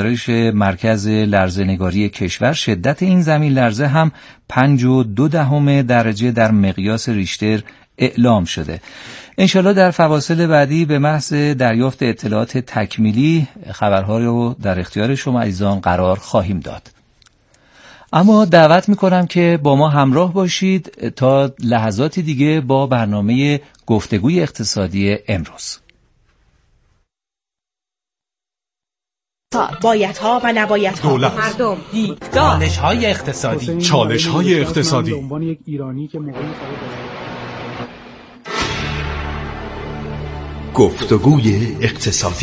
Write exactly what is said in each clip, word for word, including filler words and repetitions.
گزارش مرکز لرزه‌نگاری کشور شدت این زمین لرزه هم پنج و دو دهم درجه در مقیاس ریشتر اعلام شده. انشالله در فواصل بعدی به محض دریافت اطلاعات تکمیلی خبرها رو در اختیار شما عزیزان قرار خواهیم داد. اما دعوت میکنم که با ما همراه باشید تا لحظاتی دیگه با برنامه گفتگوی اقتصادی امروز. بایدها و نبایدها دولت، مردم، چالش‌های اقتصادی چالش‌های اقتصادی گفتگوی اقتصادی.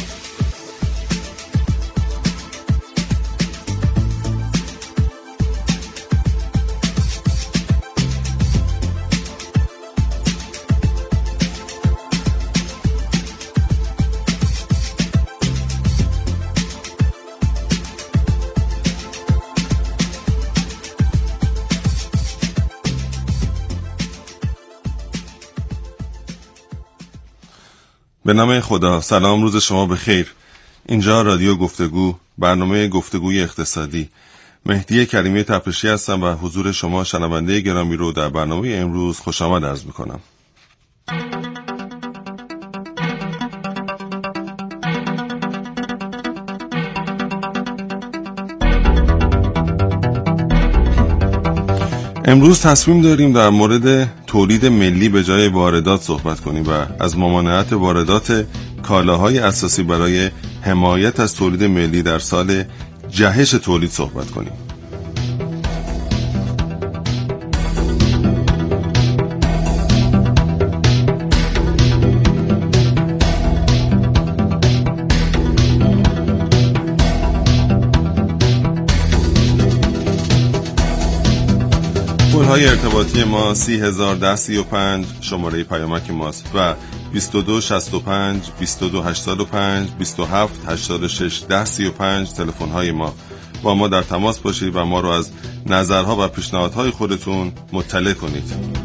به نام خدا. سلام، روز شما بخیر. اینجا رادیو گفتگو، برنامه گفتگوی اقتصادی. مهدی کریمی تپشی هستم و حضور شما شنونده گرامی رو در برنامه امروز خوش آمد عرض میکنم. امروز تصمیم داریم در مورد تولید ملی به جای واردات صحبت کنیم و از ممانعت واردات کالاهای اساسی برای حمایت از تولید ملی در سال جهش تولید صحبت کنیم. های ارتباطی ما سی هزار ده سی و پنج شماره پیامک ماست و بیست و دو شصت و پنج بیست و دو هشتاد و پنج بیست و هفت هشتاد و شش ده سی و پنج تلفن های ما. با ما در تماس باشید و ما رو از نظرها و پیشنهادهای خودتون مطلع کنید.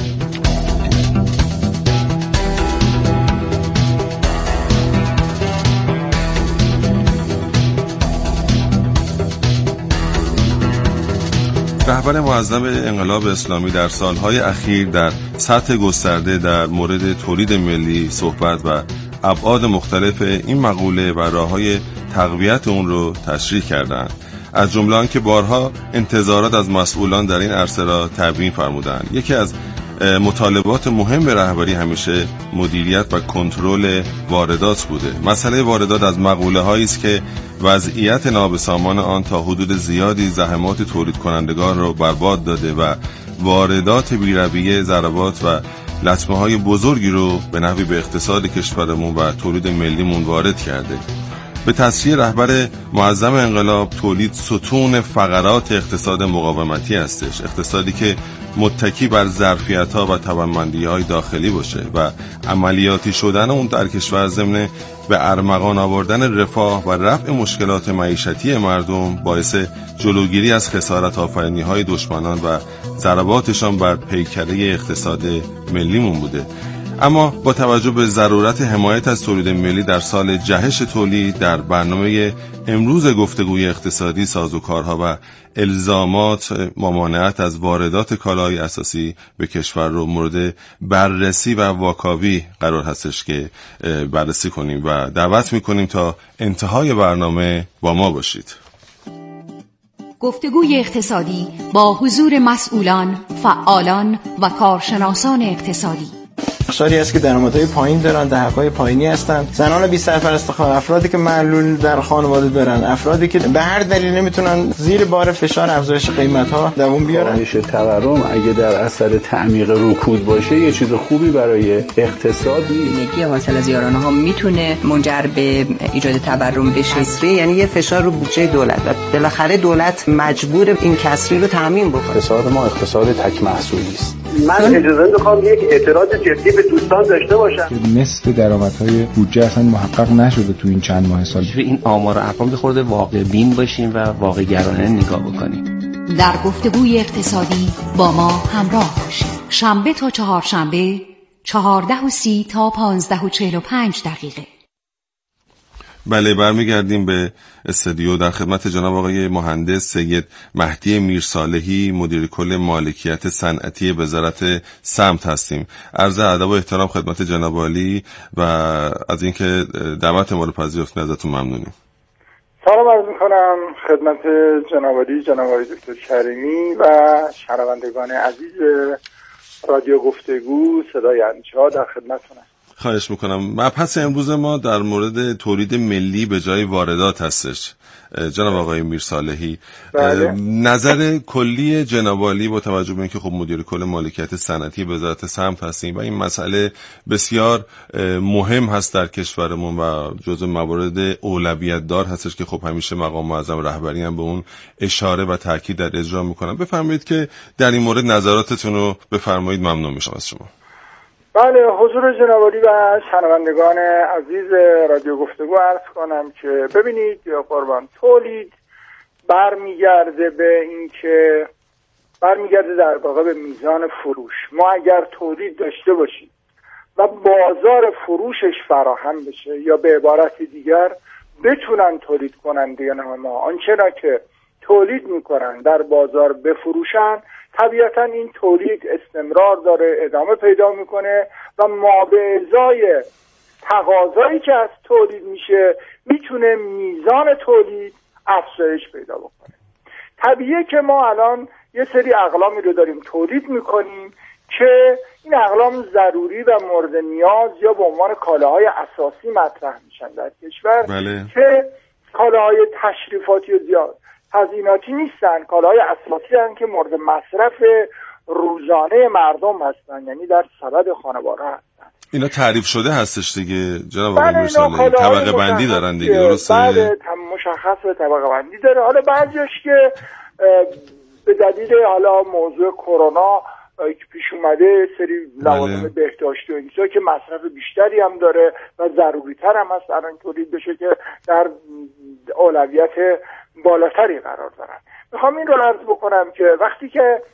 رهبر معظم انقلاب اسلامی در سالهای اخیر در سطح گسترده در مورد تولید ملی صحبت و ابعاد مختلف این مقوله و راههای تقویت اون رو تشریح کردند. از جمله آنکه بارها انتظارات از مسئولان در این عرصه را تبیین فرمودند. یکی از مطالبات مهم رهبری همیشه مدیریت و کنترل واردات بوده. مسئله واردات از مقوله هایی است که وضعیت نابسامان آن تا حدود زیادی زحمات تولید کنندگان را برباد داده و واردات بی‌رویه ضربات و لطمه های بزرگی رو به نحوی به اقتصاد کشورمون و تولید ملیمون وارد کرده. به تصریح رهبر معظم انقلاب، تولید ستون فقرات اقتصاد مقاومتی هستش، اقتصادی که متکی بر ظرفیت‌ها و توانمندی‌های داخلی باشه و عملیاتی شدن اون در کشور ضمن به ارمغان آوردن رفاه و رفع مشکلات معیشتی مردم باعث جلوگیری از خسارت آفرینی‌های دشمنان و ضرباتشان بر پیکره اقتصاد ملیمون بوده. اما با توجه به ضرورت حمایت از تولید ملی در سال جهش تولید، در برنامه امروز گفتگوی اقتصادی سازوکارها و الزامات ممانعت از واردات کالاهای اساسی به کشور رو مورد بررسی و واکاوی قرار هستش که بررسی کنیم و دعوت میکنیم تا انتهای برنامه با ما باشید. گفتگوی اقتصادی با حضور مسئولان، فعالان و کارشناسان اقتصادی. بخشاری هست که درآمدهای پایین دارن، دهک‌های پایینی هستن، زنان بی سرپرست خانه، افرادی که معلول در خانواده دارن، افرادی که به هر دلیل نمیتونن زیر بار فشار افزایش قیمت‌ها دوام بیارن. کاهش تورم اگه در اثر تعمیق رکود باشه یه چیز خوبی برای اقتصادی. نگی حاصل از یارانه‌ها میتونه منجر به ایجاد تورم بشه. کسری یعنی یه فشار رو بودجه دولت و بالاخره دولت مجبور این کسری رو تامین بکنه. اقتصاد ما اقتصاد تک محصولی است. من اجازه میخوام یک اعتراض جدی به دوستان داشته باشم که نصف درآمدهای بودجه اصلا محقق نشده تو این چند ماه سال. این آمار و ارقام به خورده واقع بین باشیم و واقع گرانه نگاه بکنیم. در گفتگوی اقتصادی با ما همراه باشید. شنبه تا چهارشنبه چهارده و سی تا پانزده و چهل و پنج دقیقه. بله، برمیگردیم به استودیو. در خدمت جناب آقای مهندس سید مهدی میرصالحی، مدیر کل مالکیت صنعتی وزارت سمت هستیم. عرض ادب و احترام خدمت جناب عالی و از اینکه دعوت ما رو پذیرفتین ازتون ممنونیم. سلام عرض میکنم خدمت جناب عالی، جناب آقای دکتر کریمی و شنوندگان عزیز رادیو گفتگو صدای اندیشه‌ها در خدمتتونم. خواهش میکنم. مبحث امروز ما در مورد تولید ملی به جای واردات هستش. جناب آقای میرصالحی، بله. نظر کلی جناب عالی با توجه به اینکه خب مدیر کل مالکیت صنعتی وزارت سمت هستیم و این مسئله بسیار مهم هست در کشورمون و جزو موارد اولویت دار هستش که خب همیشه مقام معظم رهبری هم به اون اشاره و تاکید در اجرا میکنن. بفرمایید که در این مورد نظراتتون رو بفرمایید، ممنون میشم از شما. بله، حضور جناب عالی و شنوندگان عزیز رادیو گفتگو عرض کنم که ببینید یا قربان، تولید برمیگرده به این که برمیگرده در واقع به میزان فروش. ما اگر تولید داشته باشیم و بازار فروشش فراهم بشه یا به عبارت دیگر بتونن تولید کنندگان ما آنچه که تولید میکنن در بازار بفروشن، طبیعتا این تولید استمرار داره، ادامه پیدا میکنه و ما به ازای تقاضایی که از تولید میشه میتونه میزان تولید افزایش پیدا بکنه. طبیعیه که ما الان یه سری اقلامی رو داریم تولید میکنیم که این اقلام ضروری و مورد نیاز یا به عنوان کالاهای اساسی مطرح میشن در کشور. بله. که کالاهای تشریفاتی و زیاد تزییناتی نیستن، کالاهای اساسی هستن که مورد مصرف روزانه مردم هستن، یعنی در سبد خانوار هستن. اینا تعریف شده هستش دیگه جناب آقای میرصالحی، طبقه بندی دارن دیگه، درسته؟ بله، مشخص طبقه بندی داره. حالا بعضیش که به دلیل حالا موضوع کرونا که پیش اومده سری لوازم بهداشتی و اینجا که مصرف بیشتری هم داره و ضروری تر هم هست الان تولید بشه که در اولویت بالاتری قرار دارن. میخوام این رو عرض بکنم که وقتی که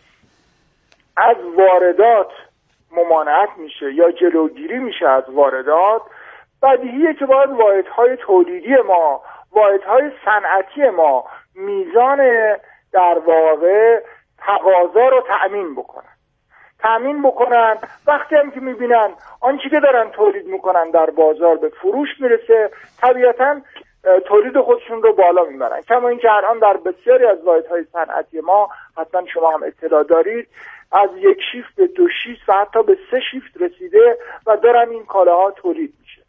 از واردات ممانعت میشه یا جلوگیری میشه از واردات، بدیهیه که باید واحدهای تولیدی ما، واحدهای صنعتی ما میزان در واقع تقاضا رو تأمین بکنن تأمین بکنن وقتی هم که میبینن آنچه که دارن تولید میکنن در بازار به فروش میرسه، طبیعتاً تولید خودشون رو بالا میبرن. کما اینکه الان در بسیاری از واحدهای صنعتی ما، حتما شما هم اطلاع دارید، از یک شیفت به دو شیفت و حتی به سه شیفت رسیده و دارن این کالاها تولید میشه.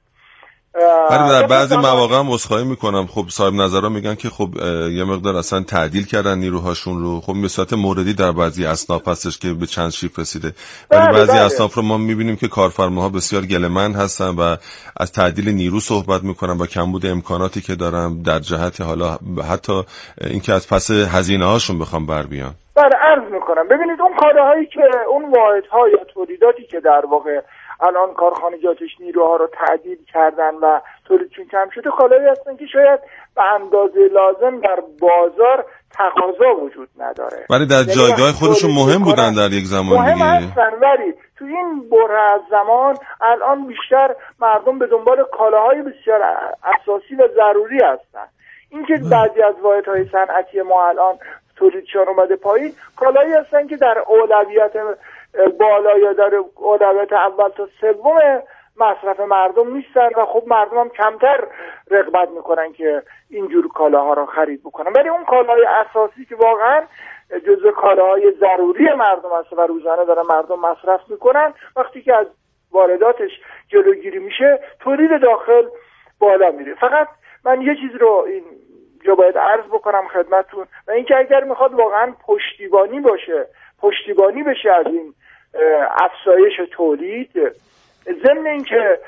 ولی در بعضی مواقع هم عذرخواهی میکنم، خب صاحب نظرها میگن که خب یه مقدار اصلا تعدیل کردن نیروهاشون رو. خب به صورت موردی در بعضی اصناف هستش که به چند شیفت رسیده، ولی بله بعضی بله. اصناف رو ما میبینیم که کارفرماها بسیار گله‌مند هستن و از تعدیل نیرو صحبت میکنن و کمبود امکاناتی که دارن در جهت حالا حتی اینکه از پس هزینه هاشون بخوام بر بیان. بله، عرض میکنم ببینید اون کالاهایی که اون واحدها یا تولیداتی که در واقع الان کارخانجاتش نیروها رو تعدیل کردن و تولیدشون کم شده، کالایی هستن که شاید به اندازه لازم در بازار تقاضا وجود نداره، ولی در جایگاه خودشون مهم بودن در یک زمان مهم دیگه. هستن، ولی تو این بره از زمان الان بیشتر مردم به دنبال کالاهای بسیار اساسی و ضروری هستن. اینکه بعضی از واحدهای صنعتی ما الان تولیدشون اومده پایین، کالایی هستن که در اولویت بالا یا در اولویت اول تا سوم مصرف مردم نیستن و خب مردم هم کمتر رغبت میکنن که اینجور کالاها رو خرید بکنن. ولی اون کالاهای اساسی که واقعا جزو کالاهای ضروری مردم هست و روزانه دارن مردم مصرف میکنن، وقتی که از وارداتش جلوگیری میشه، تولید داخل بالا میره. فقط من یه چیز رو این جا باید عرض بکنم خدمتتون، و اینکه اگر میخواد واقعا پشتیبانی باشه پشتیبانی بشه از این افزایش تولید، ضمن اینکه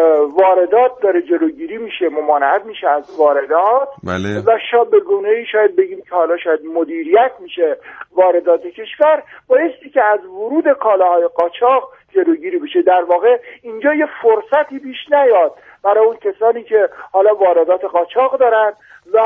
واردات داره جلوگیری میشه، ممانعت میشه از واردات، بله. و شاید به گونه‌ای شاید بگیم که حالا شاید مدیریت میشه واردات کشور، بایستی که از ورود کالاهای قاچاق جلوگیری بشه. در واقع اینجا یه فرصتی پیش نیاد برای اون کسانی که حالا واردات قاچاق دارن و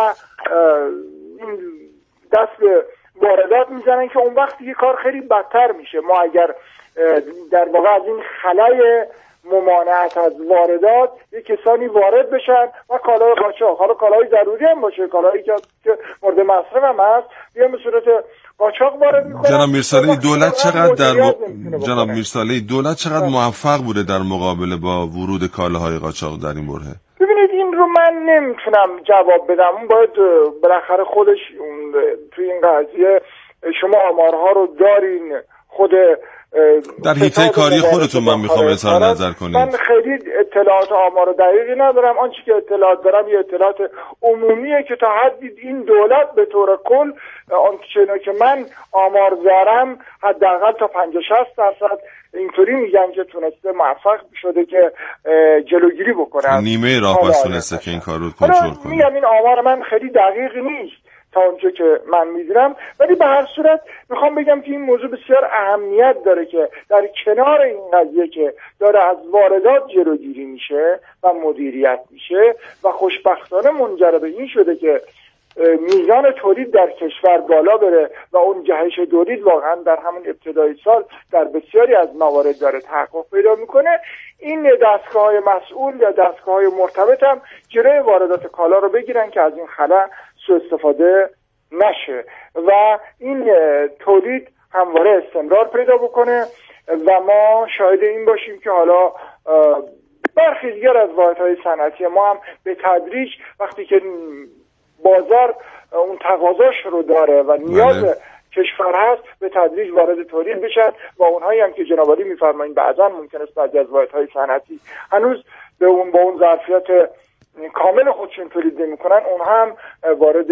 این دست به واردات میزنن که اون وقت دیگه کار خیلی بدتر میشه. ما اگر در واقع از این خلای ممانعت از واردات یک کسانی وارد بشن و کالای قاچاق، حالا کالای ضروری هم باشه، کالایی که مورد مصرف هم هست، بیا به صورت قاچاق وارد میکنن. جناب میرساله‌ای دولت چقدر در م... جناب میرساله‌ای دولت چقدر موفق بوده در مقابله با ورود کالاهای قاچاق در این برهه؟ ببینید این رو من نمیتونم جواب بدم، اون باید بالاخره خودش توی این قضیه، شما آمارها رو دارین، خود در حیطه کاری خودتون من میخوام اظهار نظر کنید. من خیلی اطلاعات آمار دقیقی ندارم، آنچه که اطلاعات دارم یه اطلاعات عمومیه که تا حدی این دولت به طور کل آنچه که من آمار دارم حداقل تا پنجاه شصت درصد اینطوری میگن که تونسته موفق شده که جلوگیری بکنه، نیمه راه بس تونسته که این کار رو کنترل کنه. میگم این آمار من خیلی دقیق نیست تا اونجا که من میدونم، ولی به هر صورت میخوام بگم که این موضوع بسیار اهمیت داره که در کنار این قضیه که داره از واردات جلوگیری میشه و مدیریت میشه و خوشبختانه منجر به این شده که میزان تولید در کشور بالا بره و اون جهش تولید واقعا در همون ابتدای سال در بسیاری از موارد داره تحقق پیدا میکنه. این دستگاه‌های مسئول یا دستگاه‌های مرتبط هم جلوی واردات کالا رو بگیرن که از این خلا سوء استفاده نشه و این تولید همواره استمرار پیدا بکنه و ما شاهد این باشیم که حالا برخی دیگر از واحدهای صنعتی ما هم به تدریج وقتی که بازار اون تقاضاش رو داره و نیاز بله. کشور هست به تدریج وارد تولید بشن و اونهایی هم که جناب عالی میفرمایید بعضا ممکنه است بعضی از واحدهای صنعتی هنوز به اون با اون ظرفیت کامل خودشون تولید نمی‌کنن، اونها هم وارد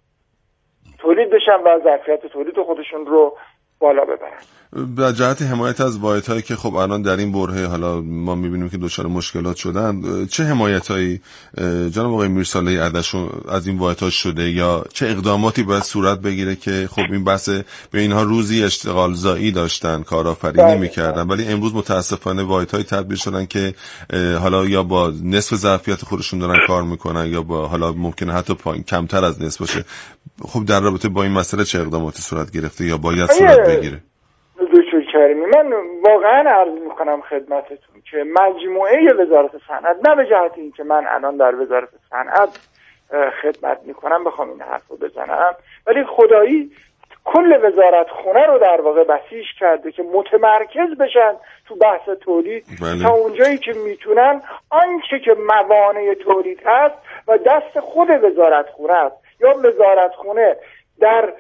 تولید بشن و ظرفیت تولید خودشون رو بالا ببرن. به جهت حمایت از واحدهایی که خب الان در این برهه حالا ما می‌بینیم که دچار مشکلات شدن، چه حمایتایی جناب آقای میرساله‌ای از این واحدها شده یا چه اقداماتی باید صورت بگیره که خب این بحث به اینها روزی اشتغال زایی داشتن، کارآفرینی می‌کردن، ولی امروز متاسفانه واحدهایی تبدیل شدن که حالا یا با نصف ظرفیت خودشون دارن کار میکنن یا با حالا ممکنه حتی پایین کمتر از نصف باشه. خب در رابطه با این مسئله چه اقداماتی صورت گرفته یا باید صورت بگیره؟ دکتر کریمی، من واقعا عرض میکنم خدمتتون که مجموعه وزارت صنعت، نه به جهت این که من الان در وزارت صنعت خدمت میکنم بخوام این حرف رو بزنم، ولی خدایی کل وزارت خونه رو در واقع بسیج کرده که متمرکز بشن تو بحث تولید بله. تا اونجایی که میتونن آنچه که موانع تولید هست و دست خود وزارت خونه است یا وزارت خونه در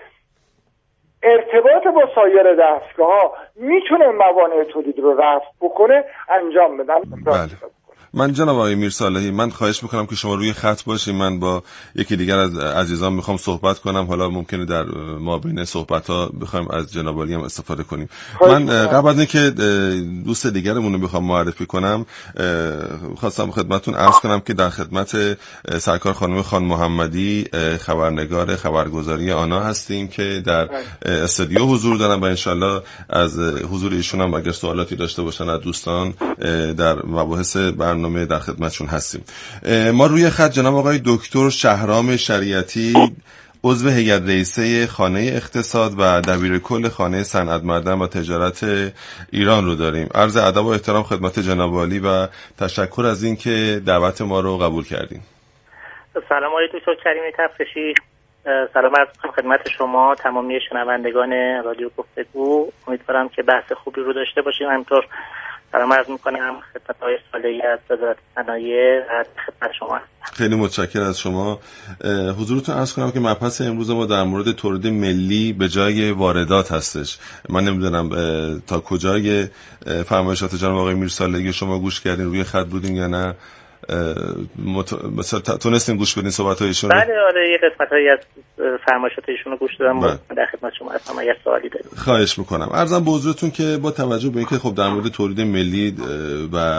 ارتباط با سایر دستگاه‌ها میتونه موانع تولید رو رفع بکنه انجام بدن. بله. من جناب آقای میرساله‌ای من خواهش میکنم که شما روی خط باشید، من با یکی دیگر از عزیزان میخوام صحبت کنم، حالا ممکنه در مابین صحبت‌ها بخوایم از جناب عالی هم استفاده کنیم. من قبل از اینکه دوست دیگرمون رو بخوام معرفی کنم خواستم خدمتتون عرض کنم که در خدمت سرکار خانم خان محمدی خبرنگار خبرگزاری آنا هستیم که در استودیو حضور دارن و انشالله از حضور ایشون هم اگر سوالاتی داشته باشن از دوستان در مباحث برنامه در خدمتشون هستیم. ما روی خط جناب آقای دکتر شهرام شریعتی عضو هیئت رئیسه خانه اقتصاد و دبیر کل خانه صنعت معدن و تجارت ایران رو داریم. عرض ادب و احترام خدمت جناب عالی و تشکر از این که دعوت ما رو قبول کردیم. سلام آقای دکتر کریمی تفتشی، سلام عرض می‌کنم خدمت شما تمامی شنوندگان رادیو گفتگو. امیدوارم که بحث خوبی رو داشته باشیم. همینطور سلام عرض میکنم خدمت آقای صالحی از وزارت صنایع و خدمت شما. خیلی متشکرم از شما. حضورتون عرض کنم که مبحث امروز ما در مورد تولید ملی به جای واردات هستش. من نمیدونم تا کجای فرمایشات جناب آقای میرصالحی شما گوش کردین، روی خط بودین یا نه؟ مت... مثلا تونستین گوش بدین صحبت هایشون؟ بله آره، یه قسمت هایی از فرمایشات ایشون رو گوش دادم. در خدمت شما هستم اگر سوالی دارید. خواهش میکنم. عرضم به حضورتون که با توجه به اینکه خب در مورد تولید ملی و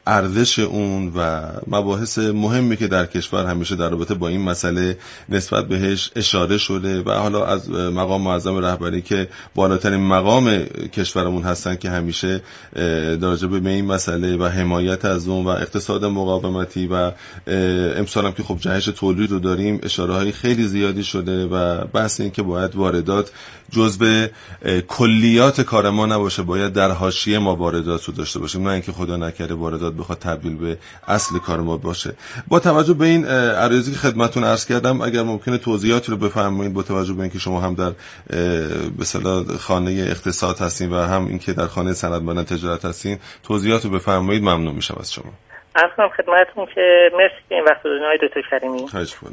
ارزش اون و مباحث مهمی که در کشور همیشه در رابطه با این مسئله نسبت بهش اشاره شده و حالا از مقام معظم رهبری که بالاترین مقام کشورمون هستن که همیشه در به این مسئله و حمایت از اون و اقتصاد مقاومتی و امسال هم که خب جهش تولید رو داریم اشاره های خیلی زیادی شده و بحث این که باید واردات جزء کلیات کار ما نباشه، باید در حاشیه ما واردات رو داشته باشیم، نه اینکه خدا نکرده واردات بخواد تبدیل به اصل کار ما باشه. با توجه به این عرضی که خدمتتون عرض کردم اگر ممکنه توضیحاتی رو بفرمایید با توجه به اینکه شما هم در به اصطلاح خانه اقتصاد هستین و هم اینکه در خانه صنعتمندان تجارت هستین، توضیحات رو بفرمایید، ممنون میشم از شما. عرض کنم خدمتتون که مرسی که این وقت دادین آقای دکتر کریمی.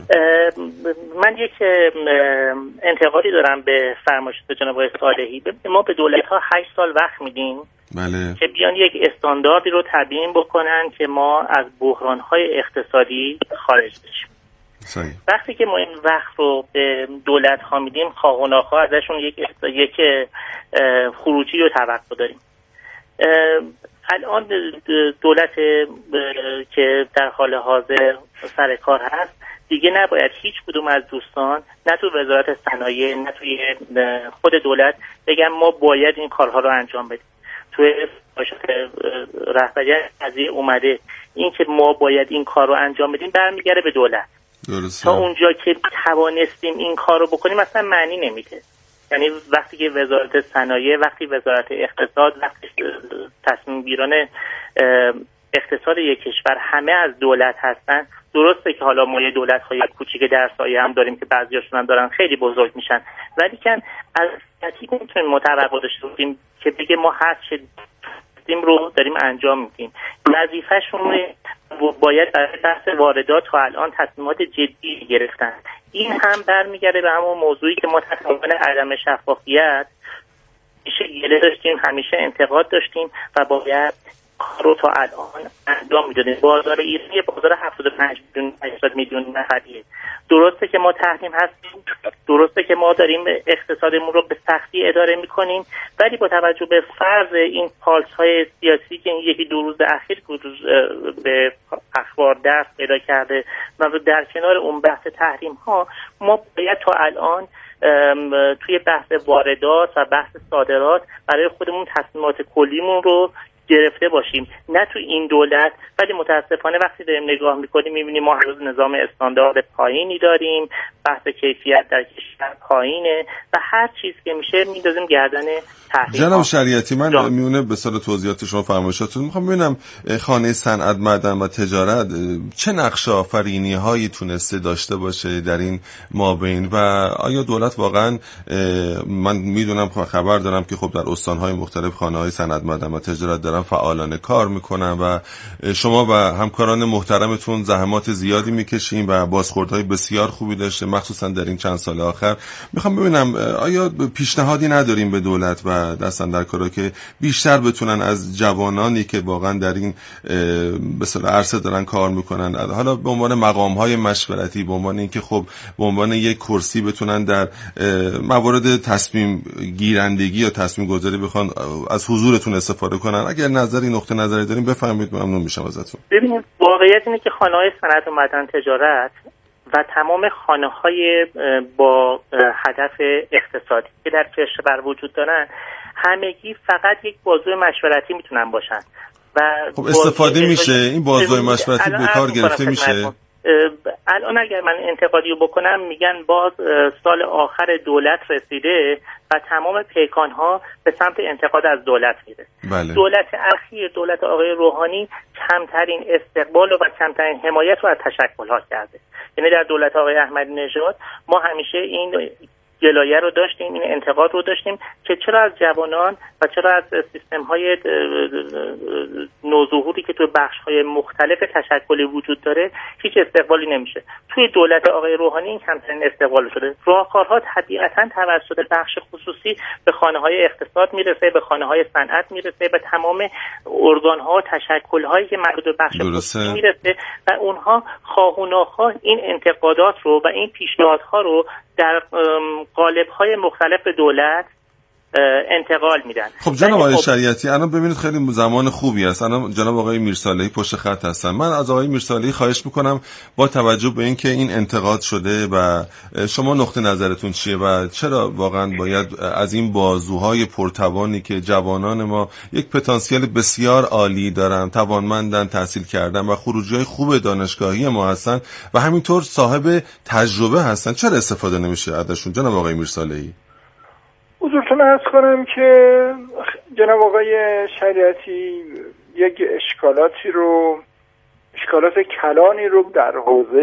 من یک انتقادی دارم به فرمایشات جناب آقای صالحی. ما به دولت‌ها هشت سال وقت میدیم بله. که بیان یک استانداردی رو تبیین بکنن که ما از بحران‌های اقتصادی خارج بشیم. صحیح. وقتی که ما این وقت رو به دولت‌ها میدیم خواه و ناخواه ازشون یک یک خروجی رو توقع داریم. الان دولت که در حال حاضر سر کار هست دیگه نباید هیچ کدوم از دوستان نه تو وزارت صنایع نه توی خود دولت بگم ما باید این کارها رو انجام بدیم. توی رهبری قضیه اومده این که ما باید این کار رو انجام بدیم برمیگره به دولت. درسته. تا اونجا که توانستیم این کار رو بکنیم اصلا معنی نمیده. یعنی وقتی که وزارت صنایع، وقتی وزارت اقتصاد، وقتی تصمیم گیران اقتصاد یک کشور همه از دولت هستن، درسته که حالا ما یه دولت‌های کوچیک در سایه هم داریم که بعضیاشون هم دارن خیلی بزرگ میشن، ولی که از کسی نمیتونیم متوقع داشته باشیم که بگه ما هر چه داریم رو داریم انجام میدیم. وظیفه‌شون باید برای بحث واردات تا الان تصمیمات جدی گرفتن. این هم برمیگرده به همون موضوعی که ما تحت عنوان عدم شفافیت همیشه گله داشتیم، همیشه انتقاد داشتیم و باید کار رو تا الان انجام میدادیم. بازار ایران یه بازار هفتاد و پنج میلیون هشتاد میلیون نفریه. درسته که ما تحریم هستیم، درسته که ما داریم اقتصادمون رو به سختی اداره میکنیم، ولی با توجه به فرض این پالس های سیاسی که این یکی دو روز اخیر به اخبار دست پیدا کرده و در کنار اون بحث تحریم ها ما باید تا الان توی بحث واردات و بحث صادرات برای خودمون تصمیمات کلیمون رو گرفته باشیم، نه تو این دولت. ولی متاسفانه وقتی داریم نگاه میکنیم میبینیم ما هنوز نظام استاندارد پایینی داریم، بحث کیفیت در کشور پایینه و هر چیز که میشه میندازیم گردن تحریم. جناب شریعتی، من میونه به سال توضیحات شما فرمایشاتون میخوام ببینم خانه صنعت معدن و تجارت چه نقش آفرینی هایی تونسته داشته باشه در این مابین و آیا دولت واقعا، من میدونم خبر دارم که خب در استانهای مختلف خانه های صنعت معدن و تجارت دارن فعالانه کار میکنن و شما و همکاران محترمتون زحمات زیادی میکشین و بازخوردهای بسیار خوبی داشته مخصوصا در این چند سال آخر. میخوام ببینم آیا پیشنهادی نداریم به دولت و دستن در کارا که بیشتر بتونن از جوانانی که واقعا در این به اصطلاح عرصه دارن کار میکنن، حالا به عنوان مقامهای مشورتی، به عنوان اینکه خب به عنوان یک کرسی بتونن در موارد تصمیم گیرندگی یا تصمیم گذاری بخوان از حضورتون استفاده کنن؟ اگر نظری نقطه نظری دارین بفرمایید، ممنون میشم ازتون. ببینید واقعیت اینه که خانه‌های صنعت و معدن تجارت و تمام خانه‌های با هدف اقتصادی که در کشور وجود دارن همگی فقط یک بازوی مشورتی میتونن باشن و خب استفاده میشه این بازوی مشورتی به کار گرفته میشه. الان اگر من انتقادی رو بکنم میگن باز سال آخر دولت رسیده و تمام پیکان‌ها به سمت انتقاد از دولت میره. بله. دولت اخیر، دولت آقای روحانی کمترین استقبال و کمترین حمایت رو از تشکل‌ها کرده. یعنی در دولت آقای احمدی نژاد ما همیشه این گلایه رو داشتیم، این انتقاد رو داشتیم که چرا از جوانان و چرا از سیستم‌های نوظهوری که تو بخش‌های مختلف تشکلی وجود داره هیچ استقبالی نمیشه. توی دولت آقای روحانی این کمترین استقبال شده. راهکارها طبیعتاً توسط بخش خصوصی به خانه‌های اقتصاد میرسه، به خانه‌های صنعت میرسه، به تمام ارگان‌ها و تشکل‌هایی که مربوط به بخش خصوصی میرسه و اونها خواه و ناخواه این انتقادات رو و این پیشنهادها رو در قالب‌های مختلف دولت انتقال میدن. خب جناب آقای شریعتی الان ببینید خیلی زمان خوبی است. الان جناب آقای میرصالحی پشت خط هستن. من از آقای میرصالحی خواهش میکنم با توجه به اینکه این انتقاد شده و شما نقطه نظرتون چیه و چرا واقعا باید از این بازوهای پرتوانی که جوانان ما یک پتانسیل بسیار عالی دارن، توانمندن، تحصیل کردن و خروجی‌های خوب دانشگاهی ما هستن و همینطور صاحب تجربه هستن، چرا استفاده نمیشه ازشون جناب آقای میرصالحی؟ حضورتون عرض کنم که جناب آقای شریعتی یک اشکالاتی رو اشکالات کلانی رو در حوزه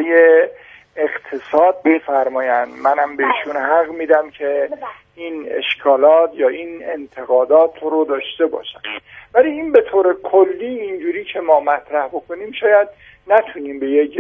اقتصاد می‌فرمایند. منم بهشون حق میدم که این اشکالات یا این انتقادات رو داشته باشن، ولی این به طور کلی اینجوری که ما مطرح بکنیم شاید نتونیم به یک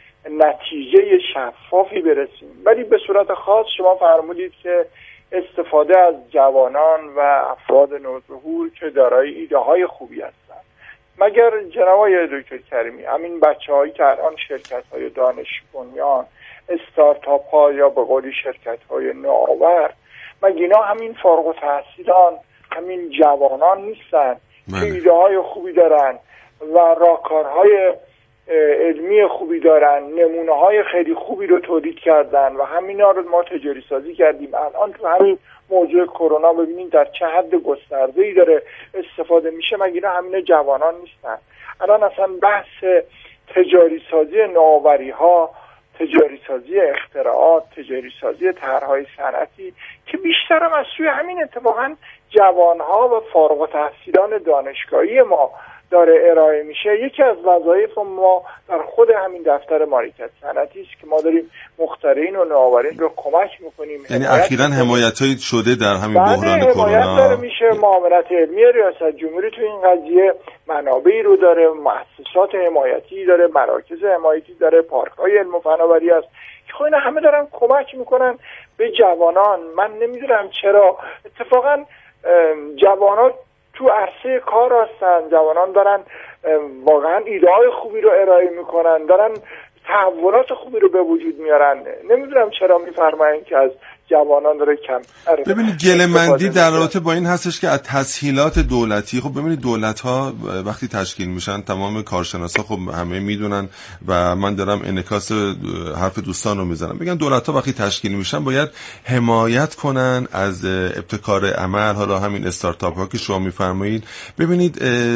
نتیجه شفافی برسیم. ولی به صورت خاص شما فرمودید که استفاده از جوانان و افراد نوظهور که دارای ایده های خوبی هستند، مگر جناب آقای دکتر کریمی همین بچه هایی که الان شرکت های دانش بنیان، استارتاپ ها یا به قولی شرکت های نوآور، مگر اینا همین فارغ التحصیلان، همین جوانان نیستن که ایده های خوبی دارن و راهکارهای علمی خوبی دارن، نمونه های خیلی خوبی رو تولید کردن و همینا رو ما تجاری سازی کردیم. الان تو همین موضوع کرونا ببینید در چه حد گسترده‌ای داره استفاده میشه، مگه اینا همین جوانان نیستن؟ الان اصلا بحث تجاری سازی نوآوری ها، تجاری سازی اختراعات، تجاری سازی طرح‌های صنعتی که بیشتر هم از سوی همین اتفاقا جوانها و فارغ التحصیلان دانشگاهی ما داره ارائه میشه. یکی از وظایف ما در خود همین دفتر مالکیت صنعتی است که ما داریم مخترعین و نوآورین رو کمک میکنیم. یعنی اخیراً حمایتایی شده در همین بحران کرونا. حمایت داره میشه، معاونت علمی ریاست جمهوری تو این قضیه منابعی رو داره، مؤسسات حمایتی داره، مراکز حمایتی داره، پارک‌های علم و فناوری است که خب اینا همه دارن کمک میکنن به جوانان. من نمیدونم چرا اتفاقاً جوانان تو عرصه کار هستن، جوانان دارن واقعا ایده های خوبی رو ارائه میکنن، دارن تحولات خوبی رو به وجود میارن. نمیدونم چرا میفرمایین که از جوانان داره کم. ببینید گله‌مندی در رابطه با این هستش که از تسهیلات دولتی، خب ببینید دولت ها وقتی تشکیل میشن تمام کارشناسا خب همه میدونن و من دارم انعکاس حرف دوستان رو میزنم، میگن دولت ها وقتی تشکیل میشن باید حمایت کنن از ابتکار عمل، حالا همین استارتاپ ها که شما میفرمایید. ببینید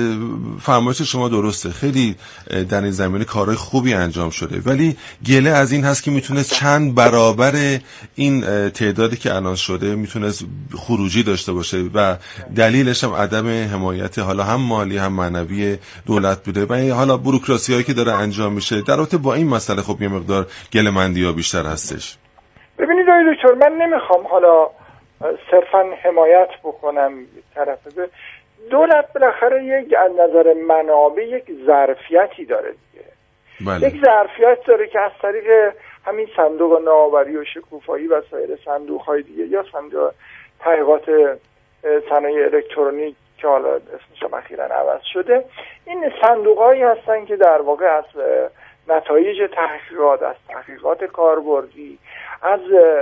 فرمایش شما درسته، خیلی در این زمینه کارهای خوبی انجام شده، ولی گله از این هست که میتونه چند برابر این تعدادی که الان شده میتونست خروجی داشته باشه و دلیلش هم عدم حمایت حالا هم مالی هم معنوی دولت بوده و حالا بوروکراسی هایی که داره انجام میشه. در رابطه با این مسئله خب یه مقدار گله‌مندی ها بیشتر هستش. ببینید آقای دکتر، من نمیخوام حالا صرفا حمایت بکنم طرفه. دولت بالاخره یک از نظر منابع یک ظرفیتی داره دیگه. بله. یک ظرفیت داره که از طریق همین صندوق نوآوری و شکوفایی و سایر صندوق‌های دیگه یا صندوق تحقیقات صنایع الکترونیک که حالا اسمش هم اخیراً عوض شده، این صندوق‌هایی هستن که در واقع از نتایج تحقیقات، از تحقیقات کاربردی، از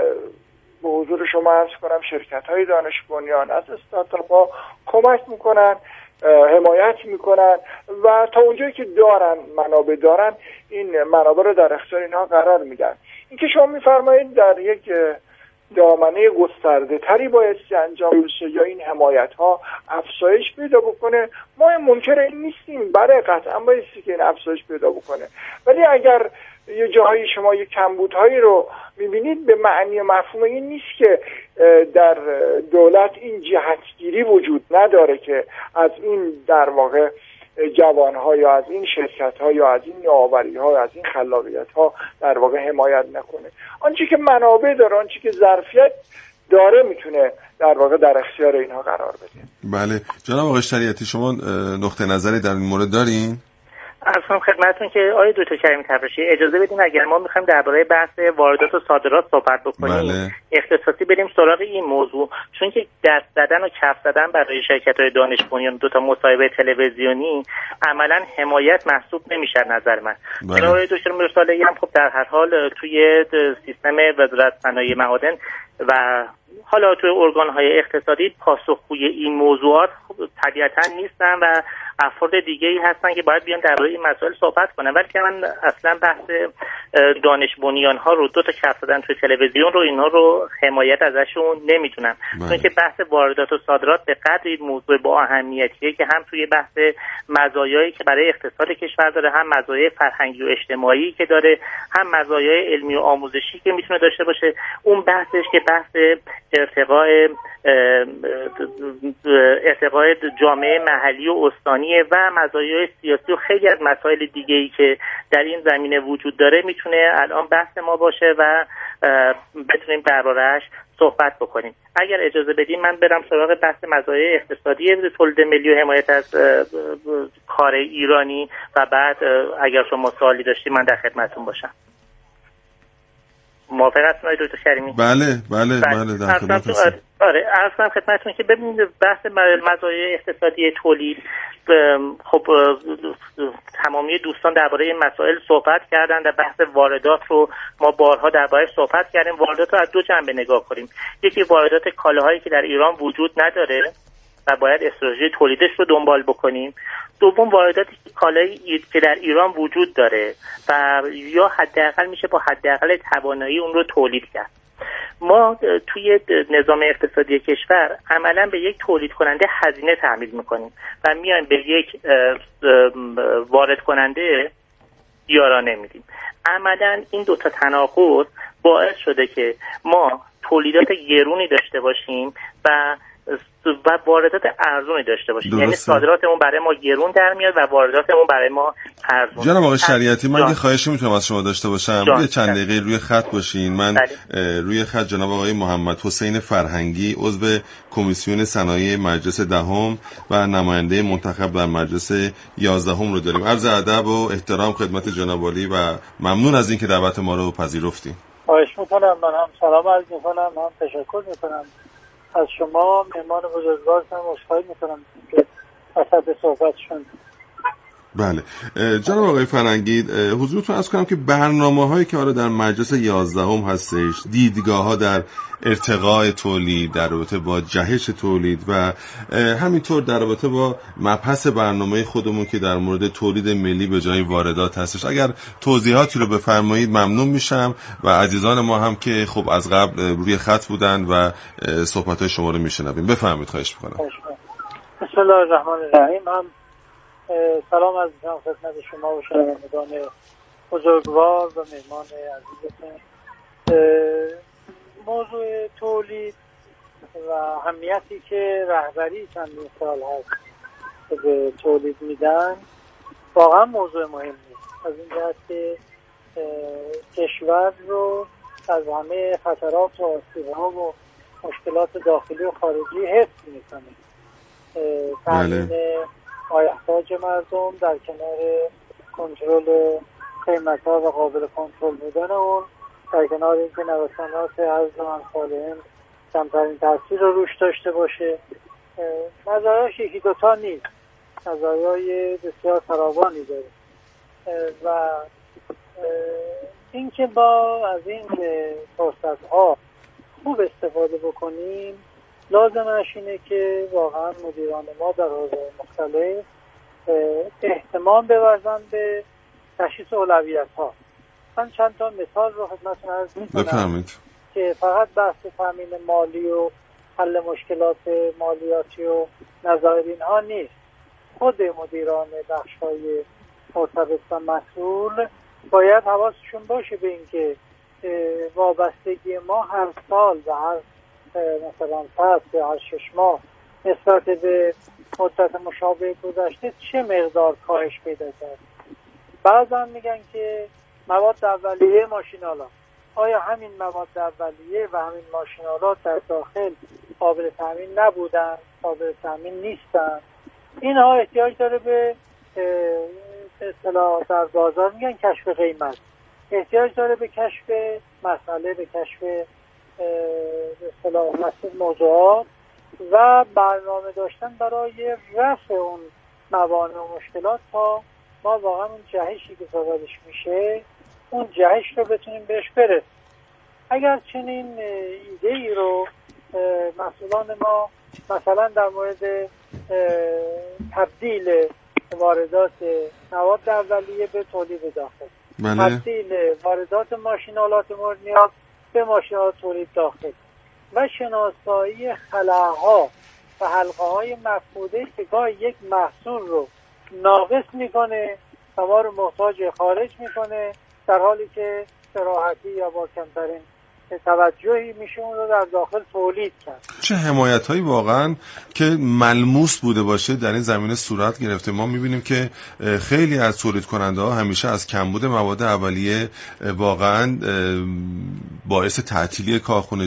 به حضور شما عرض کنم شرکت‌های دانش بنیان، از استارتاپ‌ها کمک میکنن، حمایت میکنن و تا اونجایی که دارن منابع دارن این منابع رو در اختیار اینها قرار میدن. این که شما میفرمایید در یک دامنه گسترده تری بایستی انجام بشه یا این حمایت ها افزایش پیدا بکنه، ما منکر این نیستیم، برای قطعا بایستی که این افزایش پیدا بکنه، ولی اگر یه جاهایی شما یه کمبودهایی رو میبینید به معنی مفهوم این نیست که در دولت این جهتگیری وجود نداره که از این در واقع جوانها یا از این شرکت‌ها یا از این نوآوری‌ها یا از این خلاقیت‌ها در واقع حمایت نکنه. آنچه که منابع داره، آنچه که ظرفیت داره میتونه در واقع در اختیار اینها قرار بده. بله جناب آقای شریعتی، شما نقطه نظری در این مورد دارین؟ اصلا خدمتتون که آقای دکتر کریمی تفرشی اجازه بدیم اگر ما میخوایم درباره بحث واردات و صادرات صحبت بکنیم بله. اختصاصی بریم سراغ این موضوع، چون که دست زدن و کف زدن برای شرکت‌های دانش بنیان دو تا مصاحبه تلویزیونی عملاً حمایت محسوب نمیشه نظر من. بله. آقای دکتر میرصالحی هم خب در هر حال توی سیستم وزارت صنایع معادن و حالا توی ارگان‌های اقتصادی پاسخگوی این موضوعات طبیعتاً نیستن و افراد دیگه‌ای هستن که باید بیان درباره این مسائل صحبت کنن، ولی که من اصلا بحث دانش بنیان‌ها رو دو تا کف دادن توی تلویزیون رو اینها رو حمایت ازشون نمی‌تونم، چون که بحث واردات و صادرات به قدری موضوع با اهمیتیه که هم توی بحث مزایایی که برای اقتصاد کشور داره، هم مزایای فرهنگی و اجتماعی که داره، هم مزایای علمی و آموزشی که میتونه داشته باشه. اون بحثش که بحث ارتقاء ارتقاء جامعه محلی و استانیه و مزایای سیاسی و خیلی از مسائل دیگه‌ای که در این زمینه وجود داره میتونه الان بحث ما باشه و بتونیم درباره‌اش صحبت بکنیم. اگر اجازه بدین من برم سراغ بحث مزایای اقتصادی تولید ملی و حمایت از کار ایرانی و بعد اگر شما سوالی داشتید من در خدمتتون باشم. موافق هستین آقای دکتر کریمی؟ بله بله بله در خدمت هستم. آره عرض کنم خدمتتون که ببینید بحث مزایای اقتصادی تولید، خب تمامی دوستان درباره این مسائل صحبت کردن. در بحث واردات رو ما بارها درباره صحبت کردیم. واردات رو از دو جنبه نگاه کنیم. یکی واردات کالاهایی که در ایران وجود نداره و باید استراتژی تولیدش رو دنبال بکنیم. دوم وارداتی که کالایی که در ایران وجود داره و یا حداقل میشه با حداقل توانایی اون رو تولید کرد. ما توی نظام اقتصادی کشور عملا به یک تولید کننده هزینه تحمیل میکنیم و میایم به یک وارد کننده یارانه میدیم. عملا این دو تا تناقض باعث شده که ما تولیدات گرونی داشته باشیم و و واردات ارزونی داشته باشیم. یعنی صادراتمون برای ما گرون در میاد و وارداتمون برای ما ارزون. جناب آقای شریعتی من یه خواهشی میتونم از شما داشته باشم؟ یه چند دقیقه روی خط باشین. من روی خط جناب آقای محمد حسین فرهنگی عضو کمیسیون صنایع مجلس دهم و نماینده منتخب در مجلس یازدهم رو داریم. عرض ادب و احترام خدمت جناب عالی و ممنون از اینکه دعوت ما رو پذیرفتین. خواهش میکنم. من هم سلام عرض میکنم، هم تشکر میکنم از شما مهمان بزرگوار. هم عذرخواهی میکنم که وسط صحبتشون. بله جناب آقای فرهنگی حضورتون عرض کنم که برنامه‌هایی که حالا در مجلس یازدهم هستش، دیدگاه‌ها در ارتقاء تولید در رابطه با جهش تولید و همینطور در رابطه با مبحث برنامه خودمون که در مورد تولید ملی به جای واردات هستش، اگر توضیحاتی رو بفرمایید ممنون میشم و عزیزان ما هم که خب از قبل روی خط بودن و صحبت‌های شما رو میشنویم بفرمایید. خواهش می‌کنم. بسم الله الرحمن الرحیم. هم سلام از خدمت شما و شنوندگان بزرگوار و مهمان عزیزتون. موضوع تولید و اهمیتی که رهبری چندین سال هست به تولید میدن واقعا موضوع مهمی است، از این جهت که کشور رو از همه خطرات و آسیب‌ها و مشکلات داخلی و خارجی حفظ میکنه. تامین پایحتاج مردم در کنار کنترل قیمت‌ها و قابل کنترل بودن اون، در کنار اینکه نوسانات ارز و امثال کمترین تاثیر رو روش داشته باشه. مزایاش یکی دوتا نیست، مزایای بسیار فراوانی داره و اینکه با از این فرصت‌ها خوب استفاده بکنیم لازمش اینه که واقعا مدیران ما در حوزه‌های مختلف اهتمام بورزن به تشخیص اولویت‌ها. من چند تا مثال رو خدمتتون عرض می‌کنم که فقط بحث تامین مالی و حل مشکلات مالیاتی و نظایر اینها نیست. خود مدیران بخش‌های مرتبط و مسئول باید حواسشون باشه به اینکه وابستگی ما هر سال و هر مثلا فصل یا هر شش ماه نسبت به مدت مشابه گذشته چه مقدار کاهش پیدا کرد. بعضا میگن که مواد اولیه ماشین‌آلات، آیا همین مواد اولیه و همین ماشین‌آلات در داخل قابل تامین نبودن، قابل تامین نیستن؟ اینها احتیاج داره به اصطلاح در بازار میگن کشف قیمت، احتیاج داره به کشف مسئله، به کشف به اصطلاح مسئله موضوعات و برنامه داشتن برای رفع اون موانع و مشکلات تا ما واقعا اون جهشی که صحبتش میشه اون جهش رو بتونیم بهش برسیم. اگر چنین ایده ای رو مسئولان ما مثلا در مورد تبدیل واردات مواد اولیه به تولید داخل، بله. تبدیل واردات ماشین‌آلات مورد نیاز به ماشین‌آلات تولید داخل و شناسایی خلاها و حلقه‌های مفقوده‌ای که گاهی یک محصول رو ناقص میکنه و ما رو محتاج خارج میکنه، در حالی که به راحتی یا با کمترین توجهی میشه اون رو در داخل تولید کرد. چه حمایت‌هایی واقعا که ملموس بوده باشه در این زمینه صورت گرفته. ما می‌بینیم که خیلی از تولید کننده‌ها همیشه از کمبود مواد اولیه واقعا باعث تعطیلی کارخونه